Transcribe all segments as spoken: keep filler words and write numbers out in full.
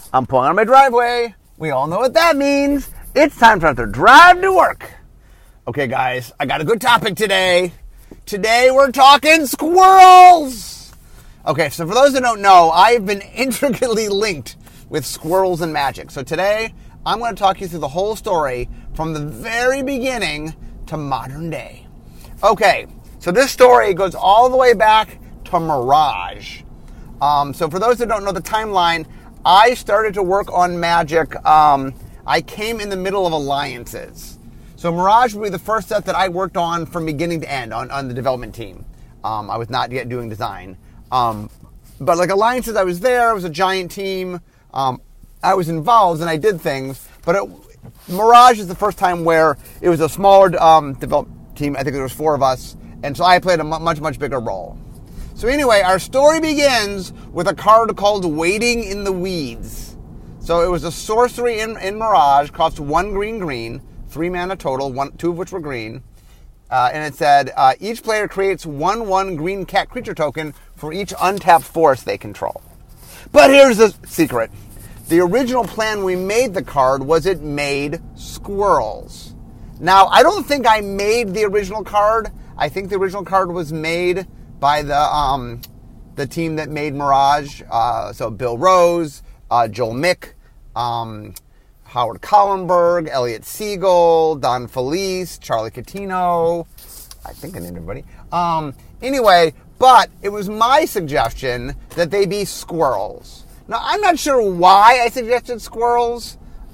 I'm pulling out of my driveway. We all know what that means. It's time for another drive to work. Okay, guys, I got a good topic today. Today we're talking squirrels. Okay, so for those that don't know, I've been intricately linked with squirrels and magic. So today I'm going to talk you through the whole story from the very beginning to modern day. Okay, so this story goes all the way back to Mirage. Um, so for those that don't know the timeline, I started to work on magic. Um, I came in the middle of alliances. So Mirage would be the first set that I worked on from beginning to end on, on the development team. Um, I was not yet doing design. Um, but like alliances, I was there. It was a giant team. Um, I was involved and I did things. But it, Mirage is the first time where it was a smaller um, development team. I think there was four of us. And so I played a much, much bigger role. So anyway, our story begins with a card called Waiting in the Weeds. So it was a sorcery in, in Mirage, cost one green green, three mana total, one, two of which were green. Uh, and it said, uh, each player creates one one green cat creature token for each untapped forest they control. But here's the secret. The original plan we made the card was it made squirrels. Now, I don't think I made the original card. I think the original card was made by the um, the team that made Mirage. Uh, so Bill Rose, uh, Joel Mick, um, Howard Collenberg, Elliot Siegel, Don Felice, Charlie Catino. I think I named everybody. Um, anyway, but it was my suggestion that they be squirrels. Now, I'm not sure why I suggested squirrels,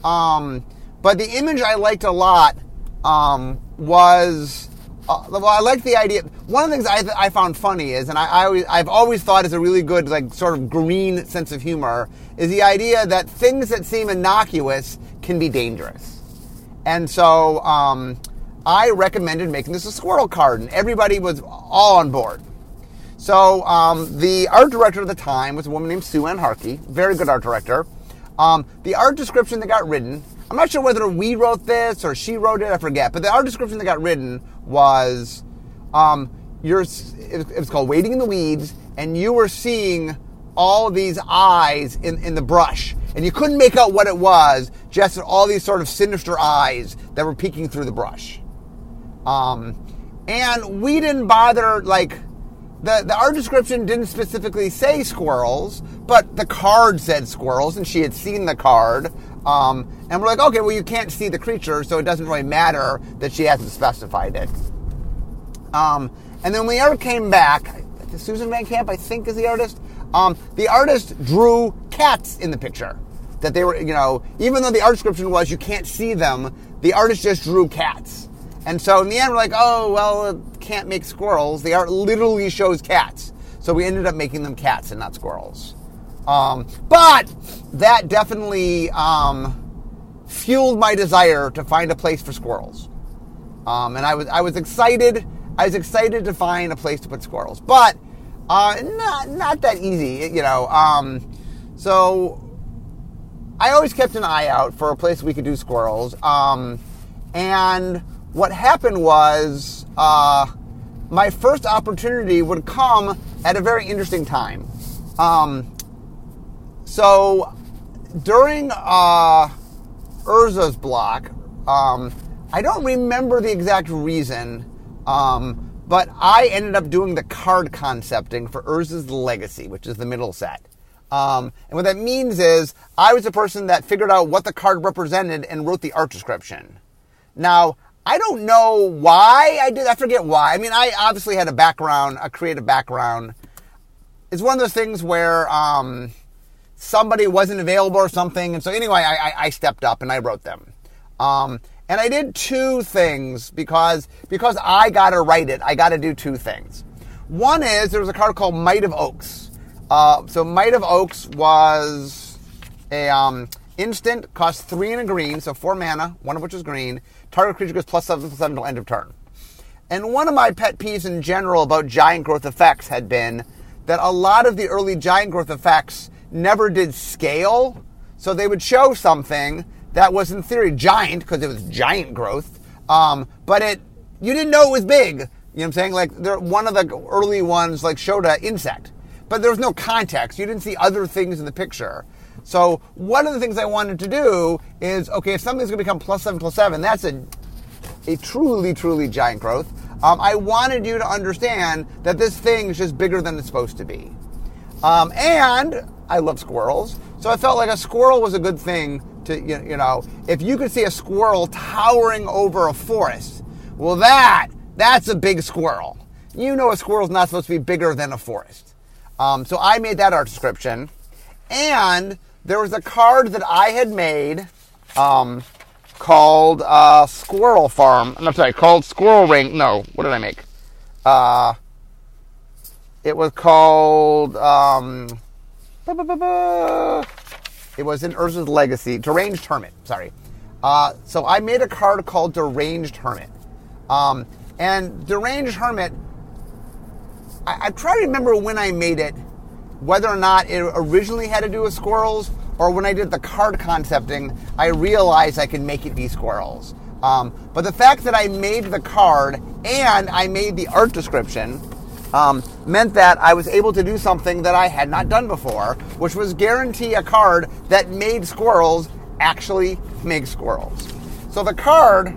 um, but the image I liked a lot um, was... Uh, well, I like the idea. One of the things I, th- I found funny is, and I, I always, I've always thought is a really good, like, sort of green sense of humor, is the idea that things that seem innocuous can be dangerous. And so um, I recommended making this a squirrel card, and everybody was all on board. So um, the art director at the time was a woman named Sue Ann Harkey, very good art director. Um, the art description that got written, I'm not sure whether we wrote this or she wrote it, I forget, but the art description that got written was, um, you're, it was called Waiting in the Weeds, and you were seeing all these eyes in, in the brush, and you couldn't make out what it was, just all these sort of sinister eyes that were peeking through the brush. Um, and we didn't bother, like, the, the art description didn't specifically say squirrels, but the card said squirrels, and she had seen the card. Um, and we're like, okay, well, you can't see the creature, so it doesn't really matter that she hasn't specified it. Um, and then when the art came back, Susan Van Camp, I think, is the artist. Um, the artist drew cats in the picture. That they were, you know, even though the art description was you can't see them, the artist just drew cats. And so in the end, we're like, oh, well, it can't make squirrels. The art literally shows cats. So we ended up making them cats and not squirrels. Um, but that definitely um, fueled my desire to find a place for squirrels. Um, and I was I was excited. I was excited to find a place to put squirrels, but uh, not not that easy, you know. Um, so I always kept an eye out for a place we could do squirrels. Um, and what happened was uh, my first opportunity would come at a very interesting time. Um, So, during uh, Urza's block, um, I don't remember the exact reason, um, but I ended up doing the card concepting for Urza's Legacy, which is the middle set. Um, and what that means is I was the person that figured out what the card represented and wrote the art description. Now, I don't know why I did. I forget why. I mean, I obviously had a background, a creative background. It's one of those things where... Um, somebody wasn't available or something. And so anyway, I, I, I stepped up and I wrote them. Um, and I did two things because, because I got to write it. I got to do two things. One is there was a card called Might of Oaks. Uh, so Might of Oaks was a um, instant, cost three and a green, so four mana, one of which is green. Target creature goes plus seven, plus seven until end of turn. And one of my pet peeves in general about giant growth effects had been that a lot of the early giant growth effects never did scale. So they would show something that was in theory giant because it was giant growth, um, but it you didn't know it was big. You know what I'm saying? Like there, one of the early ones like showed an insect, but there was no context. You didn't see other things in the picture. So one of the things I wanted to do is, okay, if something's going to become plus seven, plus seven, that's a, a truly, truly giant growth. Um, I wanted you to understand that this thing is just bigger than it's supposed to be. Um, and I love squirrels, so I felt like a squirrel was a good thing to, you know, if you could see a squirrel towering over a forest, well, that, that's a big squirrel. You know a squirrel's not supposed to be bigger than a forest. Um, so I made that art description. And there was a card that I had made um, called uh, Squirrel Farm. I'm sorry, called Squirrel Ring. No, what did I make? Uh, it was called... Um, it was in Urza's Legacy. Deranged Hermit, sorry. Uh, so I made a card called Deranged Hermit. Um, and Deranged Hermit, I, I try to remember when I made it, whether or not it originally had to do with squirrels, or when I did the card concepting, I realized I could make it be squirrels. Um, but the fact that I made the card and I made the art description um, meant that I was able to do something that I had not done before, which was guarantee a card that made squirrels actually make squirrels. So the card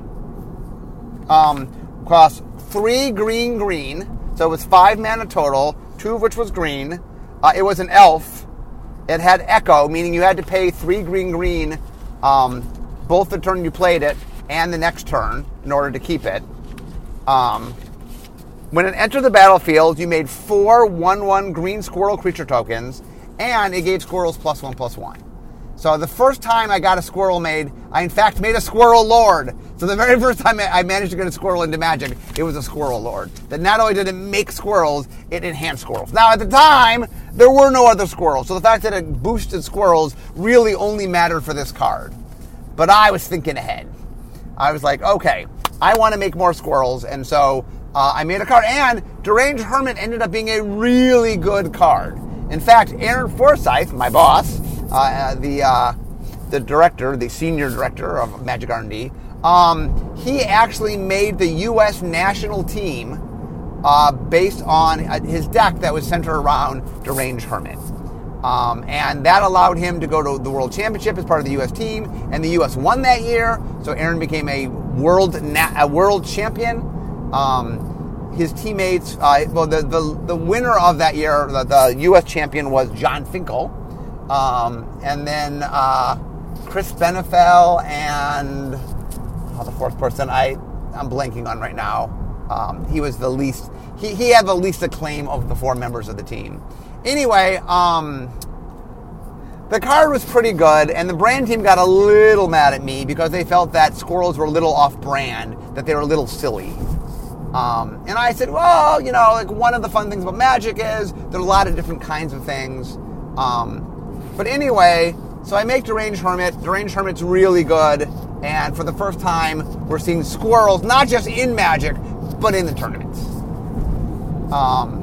um, cost three green green, so it was five mana total, two of which was green. Uh, it was an elf. It had echo, meaning you had to pay three green green um, both the turn you played it and the next turn in order to keep it. Um, when it entered the battlefield, you made four one one green squirrel creature tokens, and it gave squirrels plus one plus one. So the first time I got a squirrel made, I in fact made a squirrel lord. So the very first time I managed to get a squirrel into Magic, it was a squirrel lord. That not only did it make squirrels, it enhanced squirrels. Now at the time, there were no other squirrels. So the fact that it boosted squirrels really only mattered for this card. But I was thinking ahead. I was like, okay, I want to make more squirrels. And so uh, I made a card. And Deranged Hermit ended up being a really good card. In fact, Aaron Forsyth, my boss, uh, the uh, the director, the senior director of Magic R and D, um, he actually made the U S national team uh, based on his deck that was centered around Deranged Hermit. Um, and that allowed him to go to the World Championship as part of the U S team, and the U S won that year, so Aaron became a world na- a world champion. Um, his teammates, uh, well, the, the the winner of that year, the, the U S champion was John Finkel, um, and then uh, Chris Benefell and oh, the fourth person I I'm blanking on right now. Um, he was the least he he had the least acclaim of the four members of the team. Anyway, um, the card was pretty good, and the brand team got a little mad at me because they felt that squirrels were a little off-brand, that they were a little silly. Um, and I said, well, you know, like one of the fun things about Magic is there's a lot of different kinds of things. Um, but anyway, so I make Deranged Hermit. Deranged Hermit's really good, and for the first time, we're seeing squirrels, not just in Magic, but in the tournaments. Um...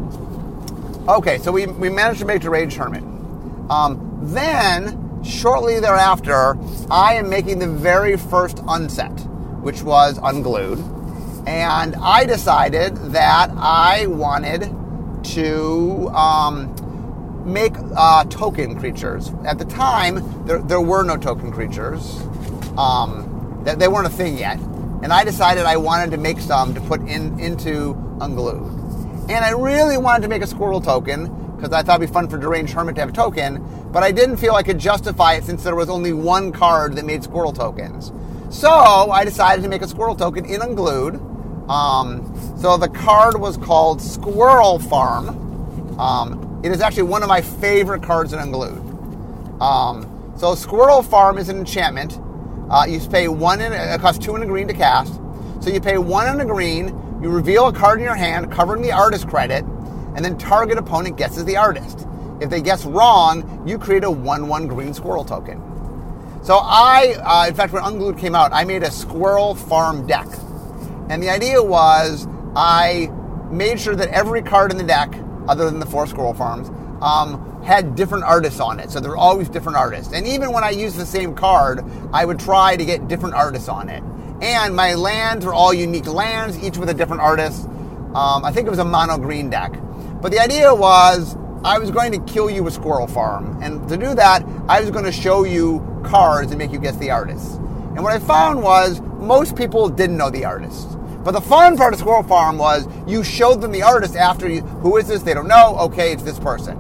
Okay, so we, we managed to make Deranged Hermit. Um, then, shortly thereafter, I am making the very first unset, which was Unglued. And I decided that I wanted to um, make uh, token creatures. At the time, there, there were no token creatures. Um, they, they weren't a thing yet. And I decided I wanted to make some to put in into Unglued. And I really wanted to make a squirrel token, because I thought it'd be fun for Deranged Hermit to have a token, but I didn't feel I could justify it since there was only one card that made squirrel tokens. So I decided to make a squirrel token in Unglued. Um, so the card was called Squirrel Farm. Um, it is actually one of my favorite cards in Unglued. Um, so Squirrel Farm is an enchantment. Uh, you pay one, in, it costs two and a green to cast. So you pay one and a green. You reveal a card in your hand covering the artist credit, and then target opponent guesses the artist. If they guess wrong, you create a one one green squirrel token. So I, uh, in fact, when Unglued came out, I made a Squirrel Farm deck. And the idea was I made sure that every card in the deck, other than the four Squirrel Farms, um, had different artists on it. So there were always different artists. And even when I used the same card, I would try to get different artists on it. And my lands are all unique lands, each with a different artist. Um, I think it was a mono green deck. But the idea was I was going to kill you with Squirrel Farm. And to do that, I was going to show you cards and make you guess the artists. And what I found was most people didn't know the artist. But the fun part of Squirrel Farm was you showed them the artist after you, who is this? They don't know. Okay, it's this person.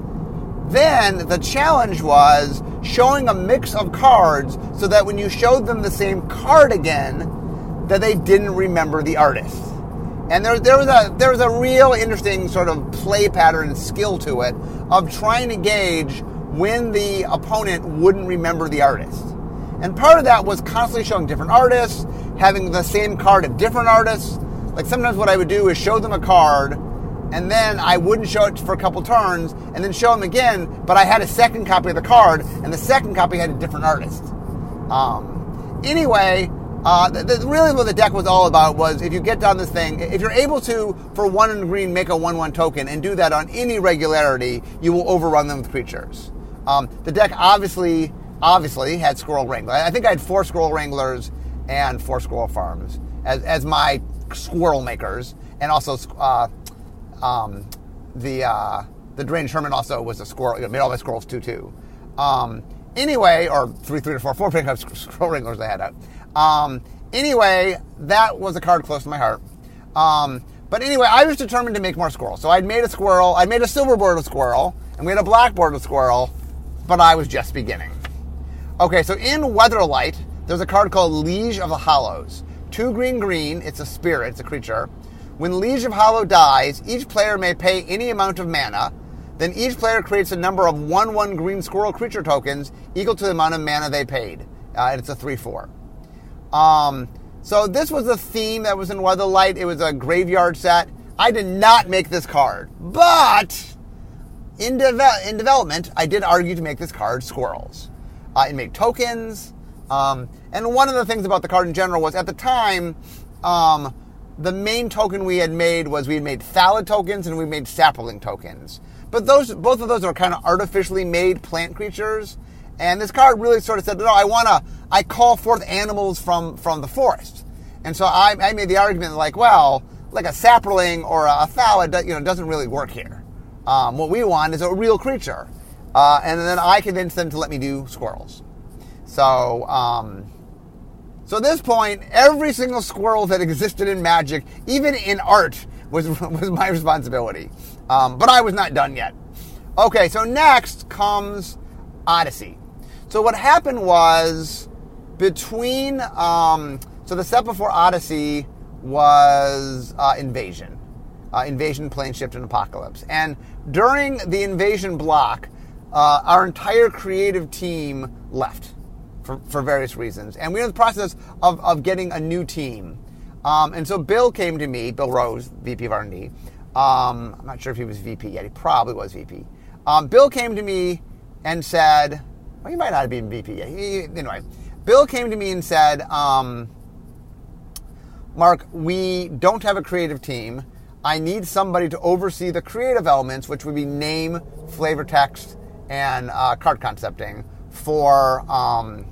Then the challenge was showing a mix of cards so that when you showed them the same card again, that they didn't remember the artist. And there, there was a there was a real interesting sort of play pattern and skill to it of trying to gauge when the opponent wouldn't remember the artist. And part of that was constantly showing different artists, having the same card of different artists. Like sometimes what I would do is show them a card, and then I wouldn't show it for a couple turns, and then show them again, but I had a second copy of the card, and the second copy had a different artist. Um, anyway, uh, the, the, really what the deck was all about was if you get down this thing, if you're able to, for one in green, make a one one token, and do that on any regularity, you will overrun them with creatures. Um, the deck obviously... Obviously, had Squirrel Wrangler. I think I had four Squirrel Wranglers and four Squirrel Farms as, as my squirrel makers, and also uh, um, the uh, the Drain Sherman also was a squirrel. You know, made all my squirrels two two. Um, anyway, or three three to four four. Pick up Squirrel Wranglers I had out. Um, anyway, that was a card close to my heart. Um, but anyway, I was determined to make more squirrels. So I'd made a squirrel. I made a silver bordered squirrel, and we had a black bordered squirrel, but I was just beginning. Okay, so in Weatherlight, there's a card called Liege of the Hollows. Two green green, it's a spirit, it's a creature. When Liege of Hollow dies, each player may pay any amount of mana. Then each player creates a number of one one green squirrel creature tokens equal to the amount of mana they paid. Uh, and it's a three four. Um, so this was a theme that was in Weatherlight. It was a graveyard set. I did not make this card. But in, de- in development, I did argue to make this card squirrels. Uh, and make tokens. Um, and one of the things about the card in general was at the time, um, the main token we had made was we had made Thallid tokens and we made Saproling tokens. But those, both of those are kind of artificially made plant creatures. And this card really sort of said, no, I want to, I call forth animals from, from the forest. And so I, I made the argument like, well, like a Saproling or a Thallid, you know, doesn't really work here. Um, what we want is a real creature. Uh, and then I convinced them to let me do squirrels. So, um, so at this point, every single squirrel that existed in Magic, even in art, was was my responsibility. Um, but I was not done yet. Okay, so next comes Odyssey. So what happened was between, um, so the set before Odyssey was uh, Invasion. Uh, Invasion, Planeshift, and Apocalypse. And during the Invasion block, Uh, our entire creative team left for, for various reasons. And we were in the process of, of getting a new team. Um, and so Bill came to me, Bill Rose, V P of R and D. Um, I'm not sure if he was V P yet. He probably was V P. Um, Bill came to me and said, well, he might not have been V P yet. He, anyway, Bill came to me and said, um, Mark, we don't have a creative team. I need somebody to oversee the creative elements, which would be name, flavor text, and uh, card concepting for um,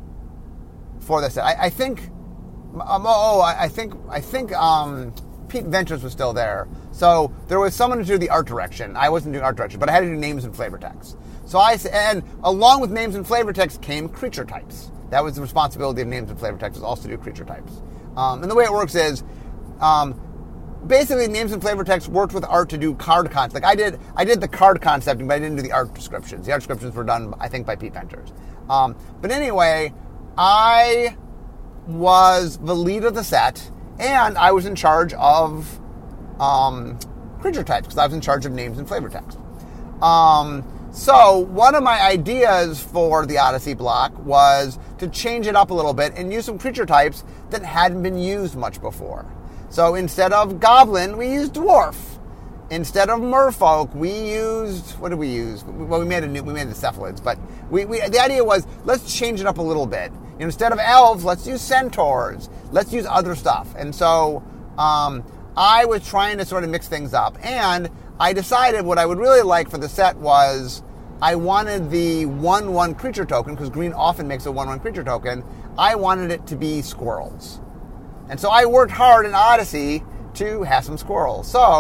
for this. I, I think. Um, oh, I, I think. I think um, Pete Ventures was still there. So there was someone to do the art direction. I wasn't doing art direction, but I had to do names and flavor text. So I and along with names and flavor text came creature types. That was the responsibility of names and flavor text, was also to do creature types. Um, and the way it works is. Um, Basically, names and flavor text worked with art to do card concept. Like I did, I did the card concepting, but I didn't do the art descriptions. The art descriptions were done, I think, by Pete Ventures. Um, but anyway, I was the lead of the set, and I was in charge of um, creature types because I was in charge of names and flavor text. Um, so one of my ideas for the Odyssey block was to change it up a little bit and use some creature types that hadn't been used much before. So instead of goblin, we used dwarf. Instead of merfolk, we used, what did we use? Well, we made a new, we made the cephalids, but we, we the idea was let's change it up a little bit. You know, instead of elves, let's use centaurs. Let's use other stuff. And so um, I was trying to sort of mix things up, and I decided what I would really like for the set was I wanted the one one creature token, because green often makes a one one creature token. I wanted it to be squirrels. And so I worked hard in Odyssey to have some squirrels. So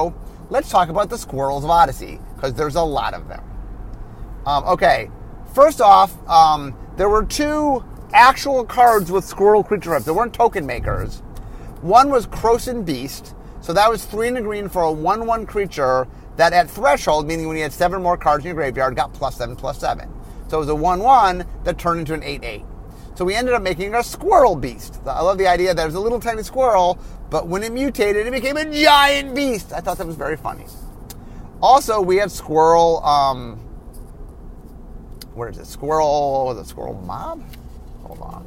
let's talk about the Squirrels of Odyssey, because there's a lot of them. Um, okay, first off, um, there were two actual cards with squirrel creature types. They weren't token makers. One was Krosan Beast, so that was three and a green for a one one creature that at threshold, meaning when you had seven more cards in your graveyard, got plus seven, plus seven. So it was a one one that turned into an eight eight. So we ended up making a Squirrel Beast. I love the idea that it was a little tiny squirrel, but when it mutated, it became a giant beast. I thought that was very funny. Also, we have Squirrel, um, where is it? Squirrel, was it Squirrel Mob? Hold on.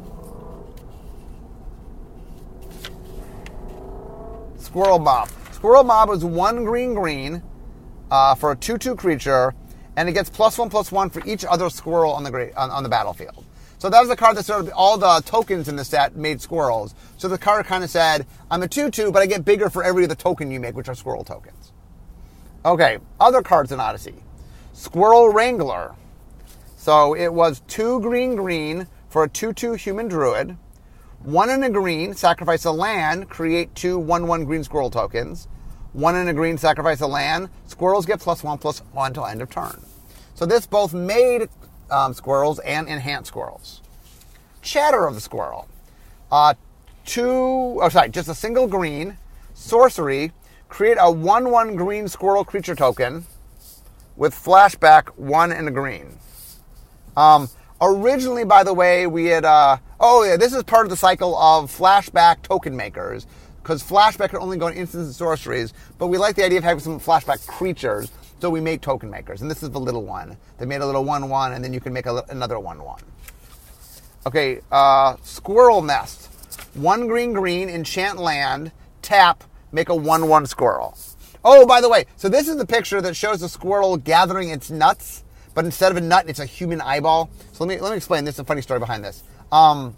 Squirrel Mob. Squirrel Mob was one green green uh, for a two two creature, and it gets plus one plus one for each other squirrel on the gra- on, on the battlefield. So that was a card that sort of, all the tokens in the set made squirrels. So the card kind of said, I'm a two two, but I get bigger for every other token you make, which are squirrel tokens. Okay, other cards in Odyssey. Squirrel Wrangler. So it was two green green for a two two human druid. One in a green, sacrifice a land, create two one one green squirrel tokens. One in a green, sacrifice a land. Squirrels get plus one plus one until end of turn. So this both made Um, squirrels and enhanced squirrels. Chatter of the Squirrel. Uh, two, oh sorry, just a single green. Sorcery. Create a one one green squirrel creature token with flashback one and a green. Um, originally, by the way, we had, uh, oh yeah, this is part of the cycle of flashback token makers, because flashback can only go in instants and sorceries, but we like the idea of having some flashback creatures. So we made token makers, and this is the little one. They made a little one one, and then you can make a, another one one. Okay, uh, Squirrel Nest. One green green, enchant land, tap, make a one one squirrel. Oh, by the way, so this is the picture that shows the squirrel gathering its nuts, but instead of a nut, it's a human eyeball. So let me let me explain. This is a funny story behind this. Um,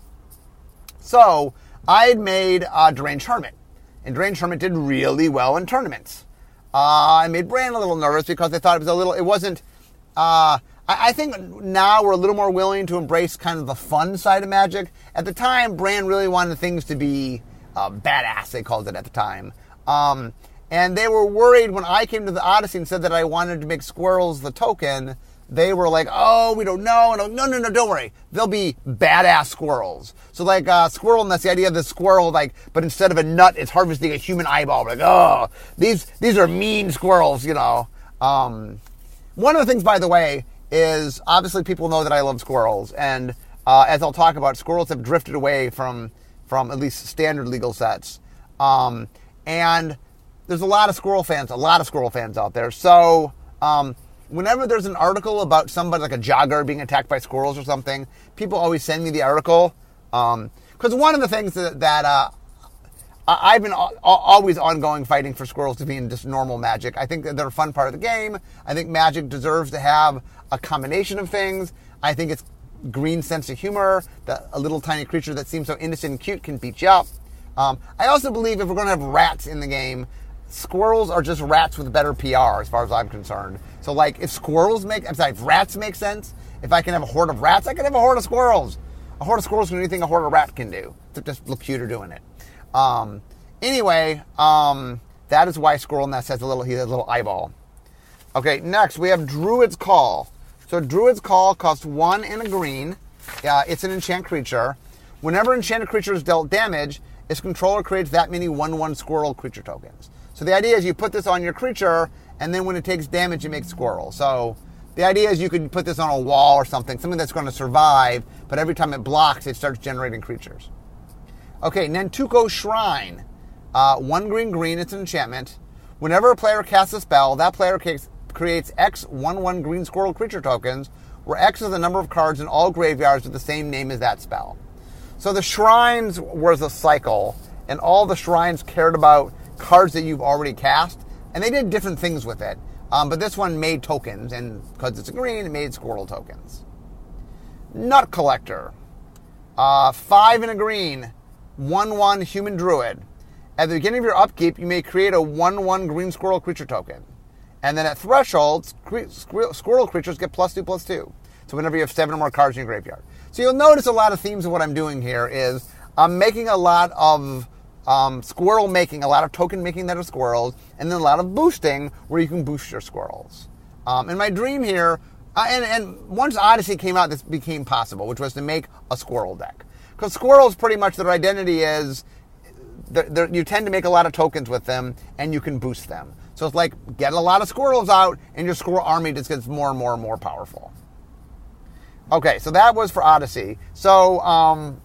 so I had made uh, Deranged Hermit, and Deranged Hermit did really well in tournaments. Uh, I made Bran a little nervous because I thought it was a little, it wasn't, uh, I, I think now we're a little more willing to embrace kind of the fun side of Magic. At the time, Bran really wanted things to be uh, badass, they called it at the time. Um, and they were worried when I came to the Odyssey and said that I wanted to make squirrels the token. They were like, oh, we don't know. And no, no, no, don't worry. They'll be badass squirrels. So like uh, Squirrel Nest, the idea of the squirrel, like, but instead of a nut, it's harvesting a human eyeball. We're like, oh, these these are mean squirrels, you know. Um, one of the things, by the way, is obviously people know that I love squirrels. And uh, as I'll talk about, squirrels have drifted away from, from at least standard legal sets. Um, and there's a lot of squirrel fans, a lot of squirrel fans out there. So... Um, Whenever there's an article about somebody like a jogger being attacked by squirrels or something, people always send me the article. Because um, one of the things that, that uh, I've been al- always ongoing fighting for squirrels to be in just normal Magic. I think that they're a fun part of the game. I think Magic deserves to have a combination of things. I think it's green sense of humor, that a little tiny creature that seems so innocent and cute can beat you up. Um, I also believe if we're going to have rats in the game, squirrels are just rats with better P R as far as I'm concerned. So like if squirrels make, I'm sorry, if rats make sense, if I can have a horde of rats, I can have a horde of squirrels. A horde of squirrels can do anything a horde of rat can do. Just look cuter doing it. Um, anyway, um, that is why Squirrel Nest has a little, he has a little eyeball. Okay, next we have Druid's Call. So Druid's Call costs one and a green. Uh, it's an enchant creature. Whenever enchanted creature is dealt damage, its controller creates that many one one squirrel creature tokens. So the idea is you put this on your creature, and then when it takes damage, it makes squirrel. So the idea is you could put this on a wall or something, something that's going to survive, but every time it blocks, it starts generating creatures. Okay, Nantuko Shrine. Uh, one green green, it's an enchantment. Whenever a player casts a spell, that player creates X one one green squirrel creature tokens, where X is the number of cards in all graveyards with the same name as that spell. So the shrines was a cycle, and all the shrines cared about cards that you've already cast, and they did different things with it. Um, but this one made tokens, and because it's a green, it made squirrel tokens. Nut Collector. Uh, five in a green, one one human druid. At the beginning of your upkeep, you may create a one one green squirrel creature token. And then at threshold, squirrel creatures get plus two, plus two. So whenever you have seven or more cards in your graveyard. So you'll notice a lot of themes of what I'm doing here is I'm making a lot of um, squirrel making, a lot of token making that are squirrels, and then a lot of boosting where you can boost your squirrels. Um, and my dream here, uh, and, and once Odyssey came out, this became possible, which was to make a squirrel deck. Because squirrels, pretty much their identity is, they're, they're, you tend to make a lot of tokens with them, and you can boost them. So it's like, get a lot of squirrels out, and your squirrel army just gets more and more and more powerful. Okay, so that was for Odyssey. So, um,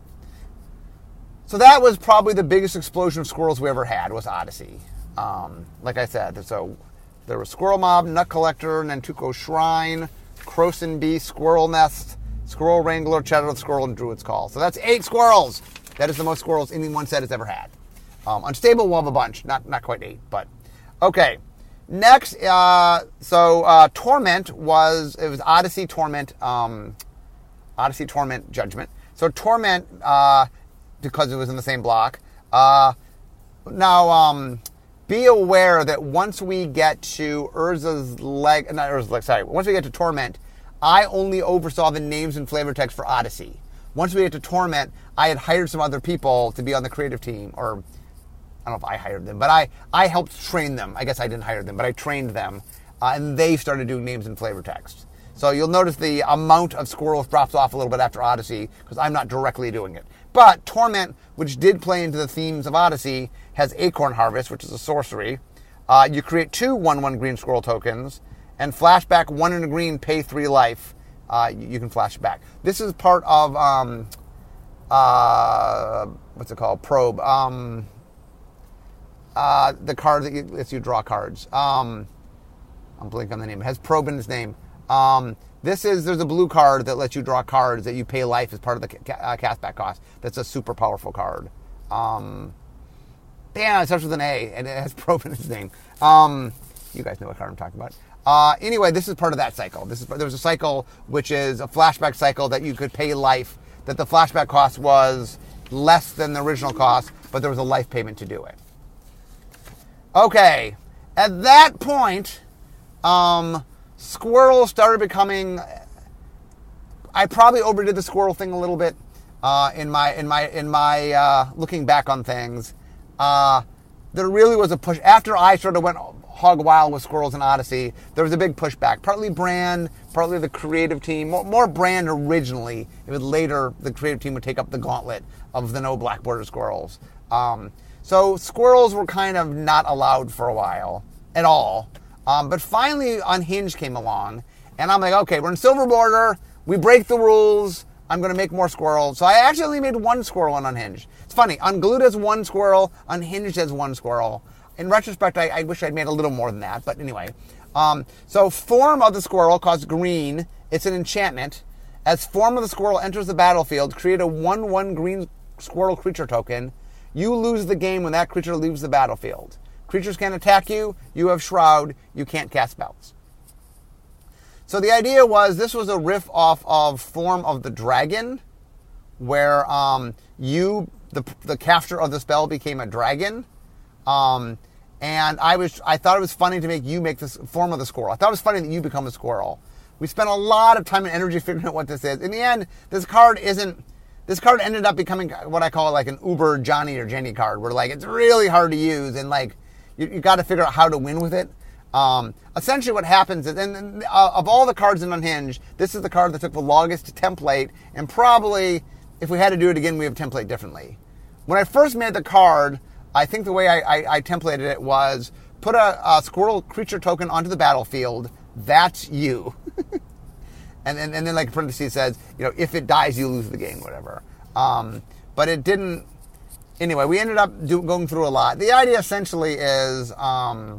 so that was probably the biggest explosion of squirrels we ever had, was Odyssey. Um, like I said, so there was Squirrel Mob, Nut Collector, Nantuko Shrine, Croson Beast, Squirrel Nest, Squirrel Wrangler, Shadow of the Squirrel, and Druid's Call. So that's eight squirrels. That is the most squirrels any one set has ever had. Um, Unstable, we'll have a bunch. Not not quite eight, but... Okay. Next, uh, so uh, Torment was... It was Odyssey, Torment, um, Odyssey, Torment, Judgment. So Torment, uh, because it was in the same block. Uh, now, um, be aware that once we get to Urza's leg... Not Urza's leg, sorry. Once we get to Torment, I only oversaw the names and flavor text for Odyssey. Once we get to Torment, I had hired some other people to be on the creative team, or I don't know if I hired them, but I, I helped train them. I guess I didn't hire them, but I trained them, uh, and they started doing names and flavor text. So you'll notice the amount of squirrels drops off a little bit after Odyssey, because I'm not directly doing it. But Torment, which did play into the themes of Odyssey, has Acorn Harvest, which is a sorcery. Uh, you create two one one green squirrel tokens, and flashback one in a green, pay three life. Uh, you, you can flash back. This is part of, um, uh, what's it called? Probe. Um, uh, the card that lets you draw cards. Um, I'm blanking on the name. It has Probe in its name. Um, this is, there's a blue card that lets you draw cards that you pay life as part of the ca- uh, castback cost. That's a super powerful card. Um, damn, it starts with an A, and it has Probe in its name. Um, you guys know what card I'm talking about. Uh, anyway, this is part of that cycle. This is there was a cycle which is a flashback cycle that you could pay life, that the flashback cost was less than the original cost, but there was a life payment to do it. Okay, at that point, um, squirrel started becoming... I probably overdid the squirrel thing a little bit uh, in my in my in my uh, looking back on things. Uh, there really was a push after I sort of went hog wild with squirrels in Odyssey. There was a big pushback, partly brand, partly the creative team. More, more brand originally. It was later the creative team would take up the gauntlet of the no black border squirrels. Um, so squirrels were kind of not allowed for a while at all. Um, but finally Unhinged came along, and I'm like, okay, we're in silver border. We break the rules. I'm going to make more squirrels. So I actually only made one squirrel on Unhinged. It's funny. Unglued has one squirrel. Unhinged has one squirrel. In retrospect, I, I wish I'd made a little more than that. But anyway. Um, so form of the squirrel costs green. It's an enchantment. As form of the squirrel enters the battlefield, create a one one green squirrel creature token. You lose the game when that creature leaves the battlefield. Creatures can't attack you. You have Shroud. You can't cast spells. So the idea was this was a riff off of Form of the Dragon, where um, you, the the caster of the spell, became a dragon. Um, and I was I thought it was funny to make you make this Form of the Squirrel. I thought it was funny that you become a squirrel. We spent a lot of time and energy figuring out what this is. In the end, this card isn't... This card ended up becoming what I call like an uber Johnny or Jenny card, where like it's really hard to use, and like you, you got to figure out how to win with it. Um, essentially what happens is, and uh, of all the cards in Unhinged, this is the card that took the longest to template, and probably, if we had to do it again, we would template differently. When I first made the card, I think the way I, I, I templated it was, put a, a squirrel creature token onto the battlefield, that's you. and, and, and then like parentheses says, you know, if it dies, you lose the game, whatever. Um, but it didn't, anyway, we ended up do, going through a lot. The idea essentially is... Um,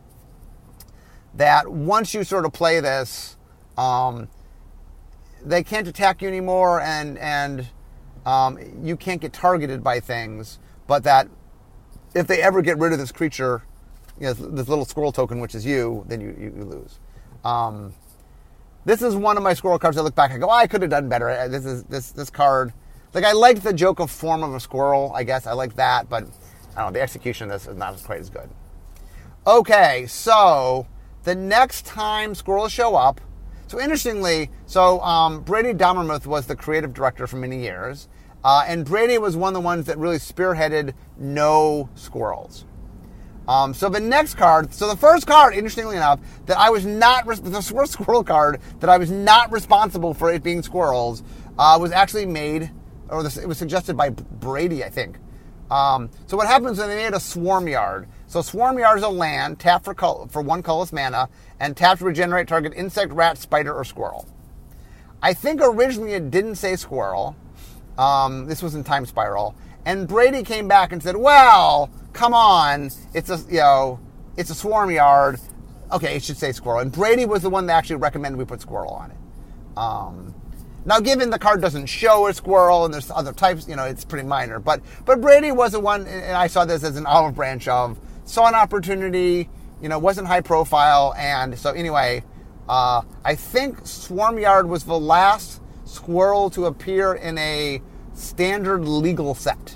that once you sort of play this, um, they can't attack you anymore, and and um, you can't get targeted by things, but that if they ever get rid of this creature, you know, this little squirrel token, which is you, then you, you, you lose. Um, this is one of my squirrel cards I look back and go, oh, I could have done better. This is this this card. Like, I liked the joke of Form of a Squirrel, I guess. I liked that, but I don't know, the execution of this is not quite as good. Okay, so... The next time squirrels show up, so interestingly, so um, Brady Dommermuth was the creative director for many years, Uh, and Brady was one of the ones that really spearheaded no squirrels. Um, so the next card, so the first card, interestingly enough, that I was not, the first squirrel card that I was not responsible for it being squirrels, uh, was actually made, or this, it was suggested by Brady, I think. Um, so what happens when they made a swarm yard? So swarm yard is a land, tap for, col- for one colorless mana, and tap to regenerate target insect, rat, spider, or squirrel. I think originally it didn't say squirrel. Um, this was in Time Spiral. And Brady came back and said, well, come on, it's a, you know, it's a swarm yard. Okay, it should say squirrel. And Brady was the one that actually recommended we put squirrel on it. Um, now, given the card doesn't show a squirrel and there's other types, you know, it's pretty minor. But but Brady was the one, and I saw this as an olive branch of, saw an opportunity, you know, wasn't high profile. And so anyway, uh, I think Swarm Yard was the last squirrel to appear in a standard legal set.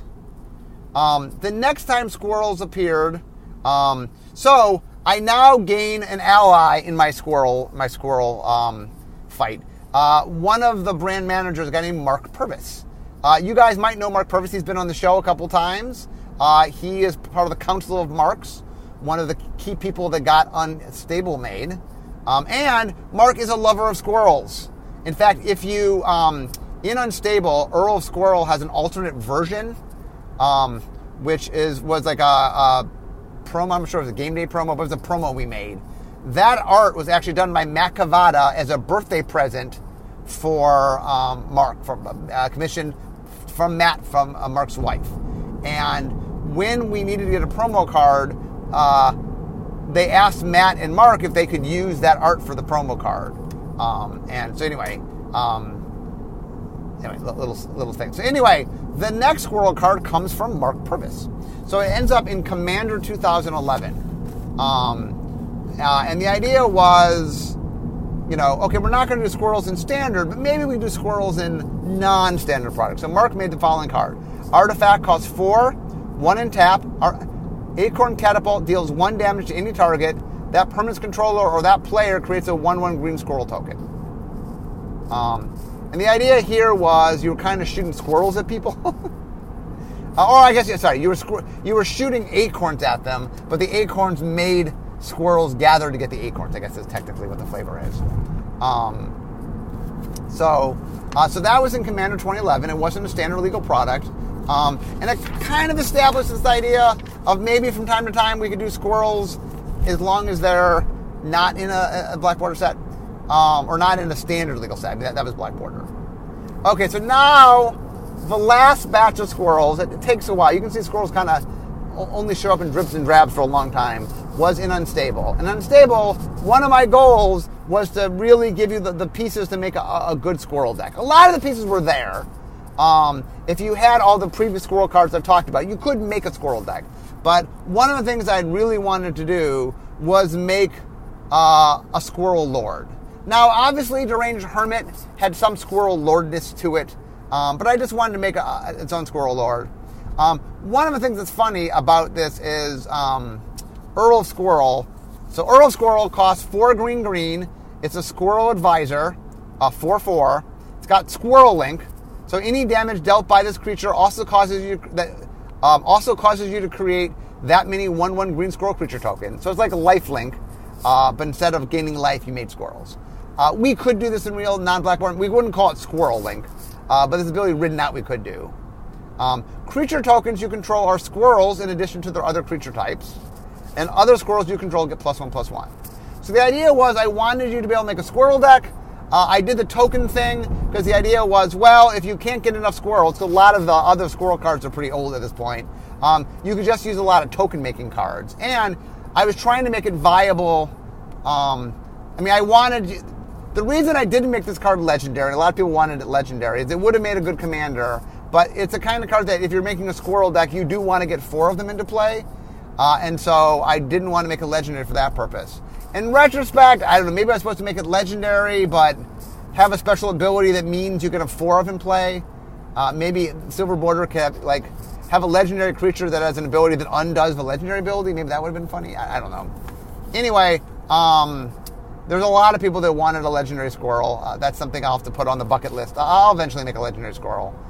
Um, the next time squirrels appeared, um, so I now gain an ally in my squirrel my squirrel um, fight. Uh, one of the brand managers, a guy named Mark Purvis. Uh, you guys might know Mark Purvis. He's been on the show a couple times. Uh, he is part of the Council of Marks, one of the key people that got Unstable made. Um, and Mark is a lover of squirrels. In fact, if you, um, in Unstable, Earl of Squirrel has an alternate version, um, which is was like a, a promo, I'm sure it was a game day promo, but it was a promo we made. That art was actually done by Matt Cavada as a birthday present for um, Mark, from uh, commissioned from Matt, from uh, Mark's wife. And when we needed to get a promo card, uh, they asked Matt and Mark if they could use that art for the promo card. Um, and so anyway, um, anyway, little little thing. So anyway, the next squirrel card comes from Mark Purvis. So it ends up in Commander two thousand eleven. Um, uh, and the idea was, you know, okay, we're not going to do squirrels in standard, but maybe we do squirrels in non-standard products. So Mark made the following card. Artifact costs four, one in tap. Our Acorn Catapult deals one damage to any target. That permanent's controller or that player creates a one one green squirrel token. Um, and the idea here was you were kind of shooting squirrels at people. uh, or I guess, yeah, sorry, you were squ- you were shooting acorns at them, but the acorns made squirrels gather to get the acorns, I guess is technically what the flavor is. Um, so, uh, so that was in Commander twenty eleven. It wasn't a standard legal product. Um, and it kind of established this idea of maybe from time to time we could do squirrels as long as they're not in a, a Black Border set, um, or not in a standard legal set. I mean, that, that was Black Border. Okay, so now the last batch of squirrels, it, it takes a while. You can see squirrels kind of only show up in drips and drabs for a long time, was in Unstable. And Unstable, one of my goals was to really give you the, the pieces to make a, a good squirrel deck. A lot of the pieces were there. Um, if you had all the previous squirrel cards I've talked about, you could make a squirrel deck. But one of the things I really wanted to do was make uh, a squirrel lord. Now, obviously, Deranged Hermit had some squirrel lordness to it, um, but I just wanted to make a, a, its own squirrel lord. Um, one of the things that's funny about this is um, Earl of Squirrel. So Earl of Squirrel costs four green green. It's a squirrel advisor, uh, four four. It's got Squirrel Link. So any damage dealt by this creature also causes you that um, also causes you to create that many one one green squirrel creature token. So it's like a life link, uh, but instead of gaining life, you made squirrels. Uh, we could do this in real non-Blackborn. We wouldn't call it Squirrel Link, uh, but this ability written out we could do. Um, creature tokens you control are squirrels in addition to their other creature types, and other squirrels you control get plus one plus one. So the idea was I wanted you to be able to make a squirrel deck. Uh, I did the token thing because the idea was, well, if you can't get enough squirrels, because a lot of the other squirrel cards are pretty old at this point, um, you could just use a lot of token-making cards. And I was trying to make it viable. Um, I mean, I wanted... The reason I didn't make this card legendary, a lot of people wanted it legendary, is it would have made a good commander, but it's a kind of card that if you're making a squirrel deck, you do want to get four of them into play. Uh, and so I didn't want to make it legendary for that purpose. In retrospect, I don't know, maybe I was supposed to make it legendary, but have a special ability that means you can have four of them play. Uh, maybe Silver Border could have, like, have a legendary creature that has an ability that undoes the legendary ability. Maybe that would have been funny. I, I don't know. Anyway, um, there's a lot of people that wanted a legendary squirrel. Uh, that's something I'll have to put on the bucket list. I'll eventually make a legendary squirrel.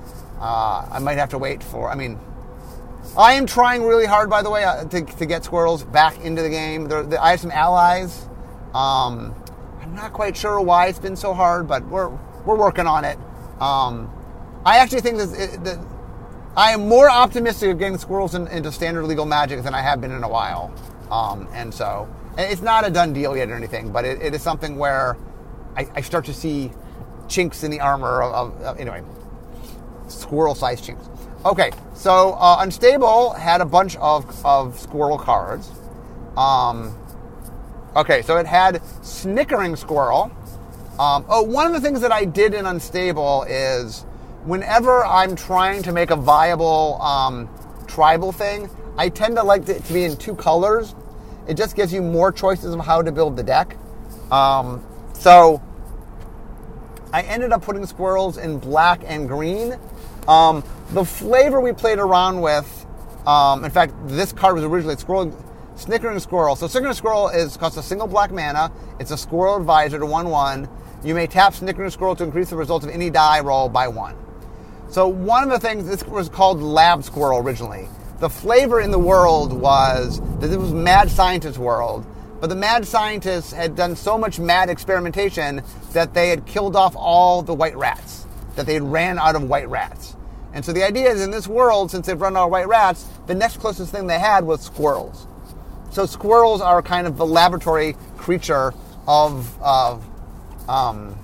Uh, I might have to wait for, I mean, I am trying really hard, by the way, uh, to, to get squirrels back into the game. They're, they, I have some allies. Um, I'm not quite sure why it's been so hard, but we're we're working on it. Um, I actually think that, that I am more optimistic of getting squirrels in, into standard legal Magic than I have been in a while. Um, and so, and it's not a done deal yet or anything, but it, it is something where I, I start to see chinks in the armor of, of, of anyway, squirrel-sized chinks. Okay, so uh, Unstable had a bunch of, of squirrel cards. Um, okay, so it had Snickering Squirrel. Um, oh, one of the things that I did in Unstable is whenever I'm trying to make a viable um, tribal thing, I tend to like it to be in two colors. It just gives you more choices of how to build the deck. Um, so I ended up putting squirrels in black and green. Um, the flavor we played around with, um, in fact, this card was originally squirrel, Snickering Squirrel. So Snickering Squirrel is costs a single black mana. It's a Squirrel Advisor to one one. You may tap Snickering Squirrel to increase the result of any die roll by one. So one of the things, this was called Lab Squirrel originally. The flavor in the world was that this was Mad Scientist world, but the Mad Scientists had done so much mad experimentation that they had killed off all the white rats, that they had ran out of white rats. And so the idea is in this world, since they've run out of white rats, the next closest thing they had was squirrels. So squirrels are kind of the laboratory creature of of um,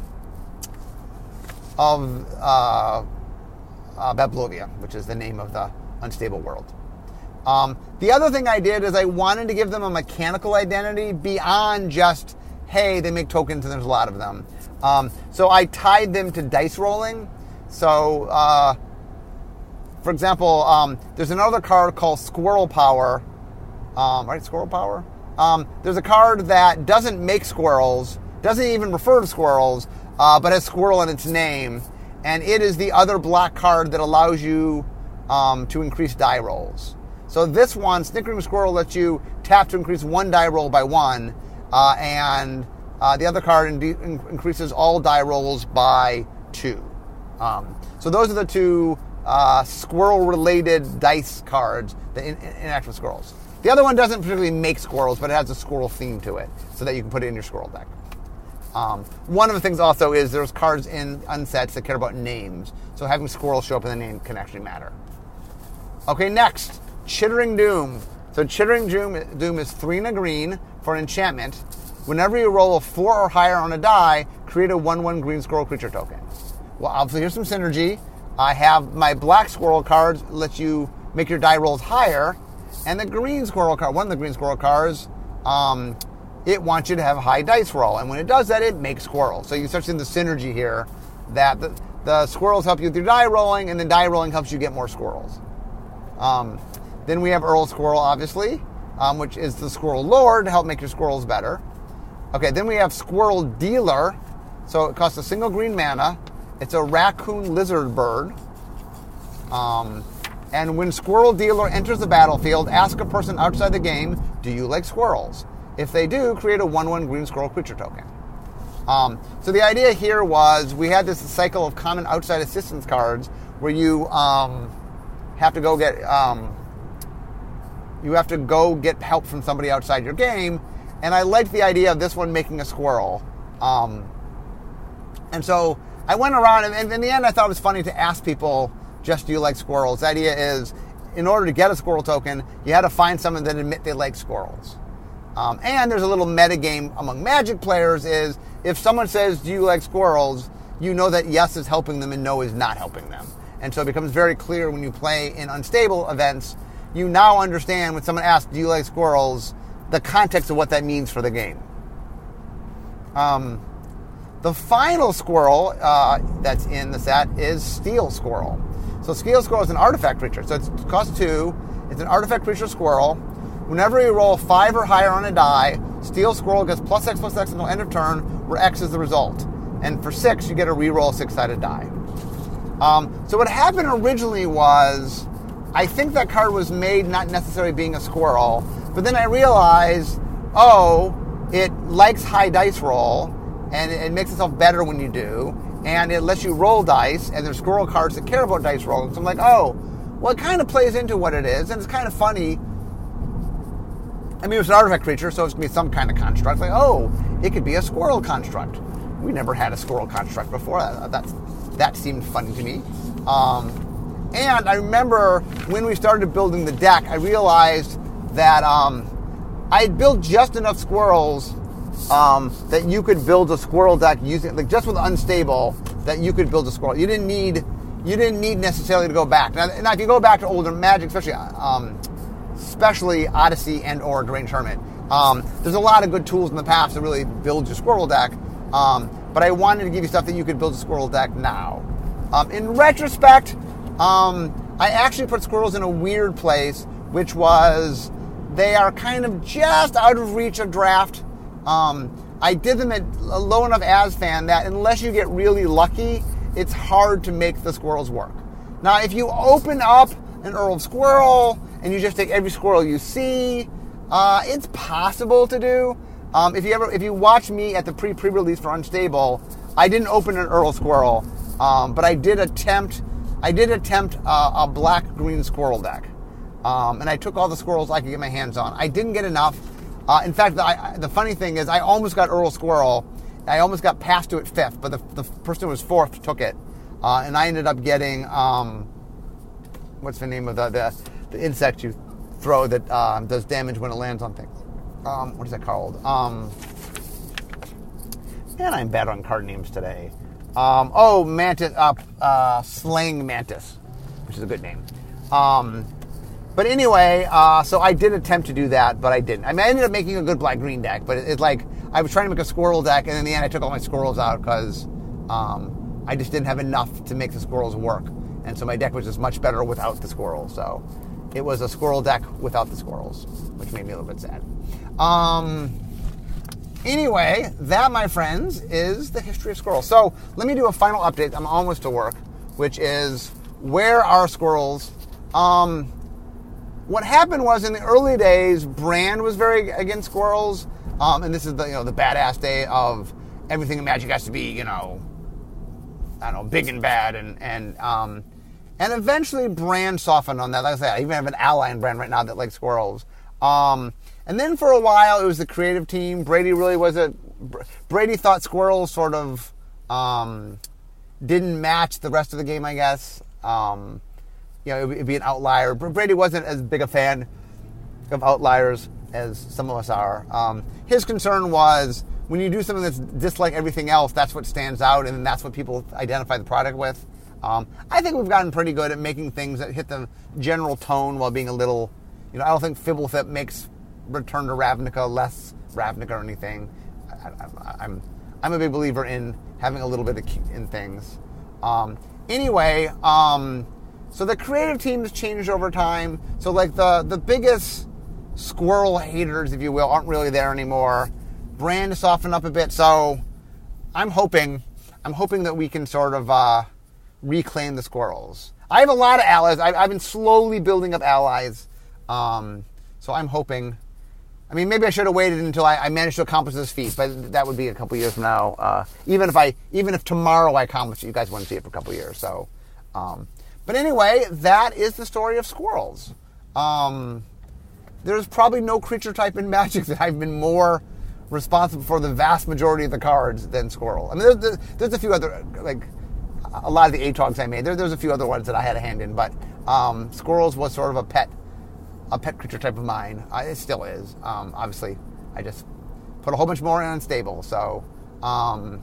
of uh, uh, Bablovia, which is the name of the Unstable world. Um, the other thing I did is I wanted to give them a mechanical identity beyond just, hey, they make tokens and there's a lot of them. Um, so I tied them to dice rolling. So, uh, for example, um, there's another card called Squirrel Power. Um, right, Squirrel Power? Um, there's a card that doesn't make squirrels, doesn't even refer to squirrels, uh, but has squirrel in its name. And it is the other black card that allows you um, to increase die rolls. So this one, Snickering Squirrel, lets you tap to increase one die roll by one, uh, and uh, the other card in- in- increases all die rolls by two. Um, so those are the two uh, squirrel-related dice cards that in- in- interact with squirrels. The other one doesn't particularly make squirrels, but it has a squirrel theme to it, so that you can put it in your squirrel deck. Um, one of the things also is there's cards in unsets that care about names, so having squirrels show up in the name can actually matter. Okay, next. Chittering Doom. So Chittering Doom, Doom is three and a green for an enchantment. Whenever you roll a four or higher on a die, create a one one green squirrel creature token. Well, obviously here's some synergy. I have my black squirrel cards let you make your die rolls higher, and the green squirrel card, one of the green squirrel cards, um, it wants you to have a high dice roll, and when it does that, it makes squirrels. So you start seeing the synergy here that the, the squirrels help you with your die rolling, and the die rolling helps you get more squirrels. Um, Then we have Earl Squirrel, obviously, um, which is the Squirrel Lord to help make your squirrels better. Okay, then we have Squirrel Dealer. So it costs a single green mana. It's a raccoon lizard bird. Um, and when Squirrel Dealer enters the battlefield, ask a person outside the game, do you like squirrels? If they do, create a one one green squirrel creature token. Um, so the idea here was we had this cycle of common outside assistance cards where you um, have to go get... Um, You have to go get help from somebody outside your game. And I liked the idea of this one making a squirrel. Um, and so I went around, and, and in the end I thought it was funny to ask people, just do you like squirrels? The idea is, in order to get a squirrel token, you had to find someone that admit they like squirrels. Um, and there's a little metagame among Magic players is, if someone says, do you like squirrels, you know that yes is helping them and no is not helping them. And so it becomes very clear when you play in Unstable events, you now understand when someone asks, do you like squirrels, the context of what that means for the game. Um, the final squirrel uh, that's in the set is Steel Squirrel. So Steel Squirrel is an artifact creature. So it's, it costs two. It's an artifact creature squirrel. Whenever you roll five or higher on a die, Steel Squirrel gets plus X plus X until end of turn, where X is the result. And for six, you get a reroll six-sided die. Um, so what happened originally was, I think that card was made not necessarily being a squirrel, but then I realized, oh, it likes high dice roll, and it makes itself better when you do, and it lets you roll dice, and there's squirrel cards that care about dice rolling. So I'm like, oh, well, it kind of plays into what it is, and it's kind of funny. I mean, it's an artifact creature, so it's going to be some kind of construct. Like, oh, it could be a squirrel construct. We never had a squirrel construct before. That, that, that seemed funny to me. Um, and I remember when we started building the deck, I realized that um, I had built just enough squirrels um, that you could build a squirrel deck using, like just with unstable, that you could build a squirrel. You didn't need, you didn't need necessarily to go back. Now, now if you go back to older Magic, especially, um, especially Odyssey and or Deranged Hermit, um, there's a lot of good tools in the past to really build your squirrel deck. Um, but I wanted to give you stuff that you could build a squirrel deck now. Um, in retrospect, um, I actually put squirrels in a weird place, which was they are kind of just out of reach of draft. Um, I did them at a low enough A S fan that unless you get really lucky, it's hard to make the squirrels work. Now, if you open up an Earl of Squirrel and you just take every squirrel you see, uh, it's possible to do. Um, if you ever, if you watch me at the pre pre release for Unstable, I didn't open an Earl Squirrel, um, but I did attempt, I did attempt uh, a black green squirrel deck, um, and I took all the squirrels I could get my hands on. I didn't get enough. Uh, in fact, the, I, the funny thing is, I almost got Earl Squirrel. I almost got passed to it fifth, but the, the person who was fourth took it, uh, and I ended up getting um, what's the name of the the, the insect you throw that um, does damage when it lands on things. Um, what is that called? Um, man, I'm bad on card names today. Um, oh, Mantis, uh, uh, Slaying Mantis, which is a good name. Um, but anyway, uh, so I did attempt to do that, but I didn't. I mean, I ended up making a good black-green deck, but it's it, like I was trying to make a squirrel deck, and in the end, I took all my squirrels out because um, I just didn't have enough to make the squirrels work, and so my deck was just much better without the squirrels. So it was a squirrel deck without the squirrels, which made me a little bit sad. Um, anyway, that, my friends, is the history of squirrels. So let me do a final update. I'm almost to work, which is where are squirrels? Um, what happened was in the early days, Brand was very against squirrels, um, and this is the you know the badass day of everything in Magic has to be you know I don't know big and bad, and and um, and eventually Brand softened on that. Like I said, I even have an ally in Brand right now that likes squirrels. Um, And then for a while, it was the creative team. Brady really was a... Brady thought squirrels sort of um, didn't match the rest of the game, I guess. Um, you know, it'd be an outlier. Brady wasn't as big a fan of outliers as some of us are. Um, his concern was when you do something that's just like everything else, that's what stands out, and that's what people identify the product with. Um, I think we've gotten pretty good at making things that hit the general tone while being a little... You know, I don't think Fibblethip makes... Return to Ravnica, less Ravnica or anything. I, I, I'm I'm a big believer in having a little bit of in things. Um, anyway, um, so the creative team has changed over time. So like the the biggest squirrel haters, if you will, aren't really there anymore. Brand has softened up a bit. So I'm hoping I'm hoping that we can sort of uh, reclaim the squirrels. I have a lot of allies. I've, I've been slowly building up allies. Um, so I'm hoping. I mean, maybe I should have waited until I, I managed to accomplish this feat, but that would be a couple years from now. Uh, even if I, even if tomorrow I accomplish it, you guys wouldn't see it for a couple years. So, um, but anyway, that is the story of squirrels. Um, there's probably no creature type in Magic that I've been more responsible for the vast majority of the cards than squirrel. I mean, there's, there's a few other, like a lot of the A T O Gs I made. There, there's a few other ones that I had a hand in, but um, squirrels was sort of a pet. A pet creature type of mine. Uh, it still is. Um, obviously, I just put a whole bunch more in Unstable. So, um,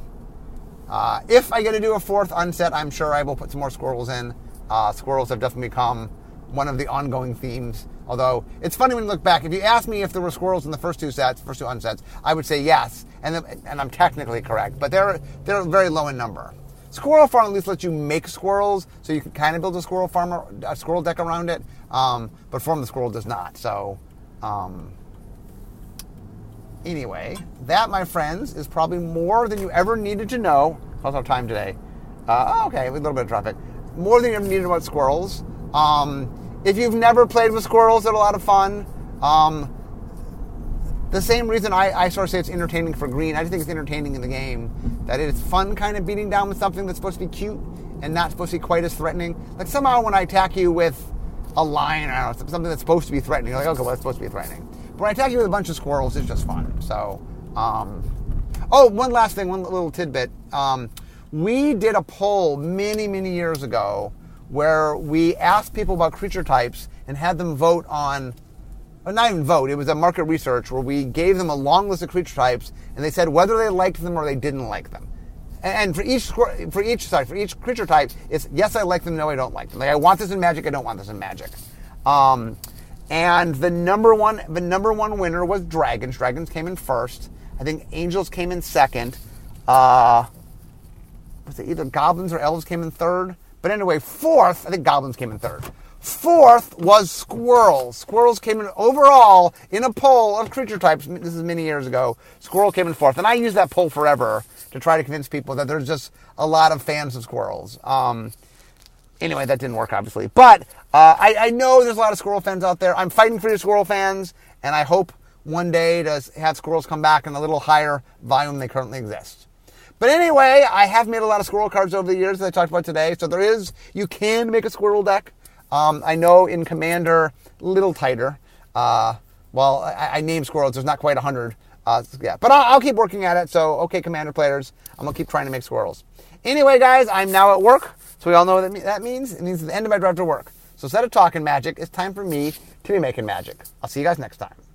uh, if I get to do a fourth unset, I'm sure I will put some more squirrels in. Uh, squirrels have definitely become one of the ongoing themes. Although, it's funny when you look back. If you ask me if there were squirrels in the first two sets, first two unsets, I would say yes. And the, and I'm technically correct. But they're, they're very low in number. Squirrel Farm at least lets you make squirrels, so you can kind of build a squirrel farm, a squirrel deck around it. Um, but Form the Squirrel does not. So, um, anyway, that, my friends, is probably more than you ever needed to know. How's our time today? Uh, okay, a little bit of traffic. More than you ever needed about squirrels. Um, if you've never played with squirrels, they're a lot of fun. Um, the same reason I, I sort of say it's entertaining for green. I just think it's entertaining in the game. That it's fun kind of beating down with something that's supposed to be cute and not supposed to be quite as threatening. Like somehow when I attack you with a lion, I don't know, something that's supposed to be threatening, you're like, okay, well, that's supposed to be threatening. But when I attack you with a bunch of squirrels, it's just fun. So, um, oh, one last thing, one little tidbit. Um, we did a poll many, many years ago where we asked people about creature types and had them vote on, or not even vote, it was a market research where we gave them a long list of creature types and they said whether they liked them or they didn't like them. And for each, for each, sorry, for each creature type, it's yes, I like them, no, I don't like them. Like I want this in Magic, I don't want this in Magic. Um, and the number one, the number one winner was dragons. Dragons came in first. I think angels came in second. Uh, was it either goblins or elves came in third? But anyway, fourth, I think goblins came in third. Fourth was squirrels. Squirrels came in overall in a poll of creature types. This is many years ago. Squirrel came in fourth. And I use that poll forever to try to convince people that there's just a lot of fans of squirrels. Um, anyway, that didn't work, obviously. But uh, I, I know there's a lot of squirrel fans out there. I'm fighting for your squirrel fans, and I hope one day to have squirrels come back in a little higher volume than they currently exist. But anyway, I have made a lot of squirrel cards over the years that I talked about today. So there is, you can make a squirrel deck. Um, I know in Commander, a little tighter. Uh, well, I, I named squirrels. There's not quite one hundred. Uh, yeah, but I'll, I'll keep working at it. So, okay, Commander players, I'm going to keep trying to make squirrels. Anyway, guys, I'm now at work. So we all know what that means. It means the end of my drive to work. So instead of talking magic, it's time for me to be making magic. I'll see you guys next time.